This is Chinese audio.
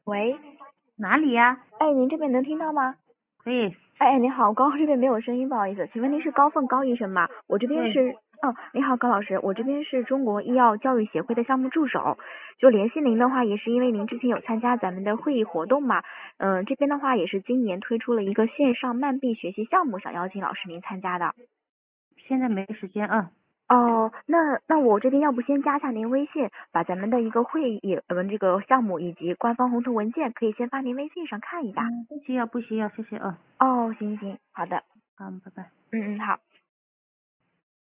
喂， 哪里呀？ 哎，您这边能听到吗？ 对哎，你好，高这边没有声音，不好意思，请问您是高医生吗？我这边对， 是，你好，高老师，我这边是中国医药教育协会的项目助手，就联系您的话，也是因为您之前有参加咱们的会议活动嘛，这边的话也是今年推出了一个线上慢闭学习项目，想邀请老师您参加的。 现在没时间啊。 哦，那我这边要不先加下您微信，把咱们的一个会议这个项目以及官方红图文件可以先发您微信上看一下。 不需要，谢谢啊。 哦，行，好的， 好，拜拜。 好。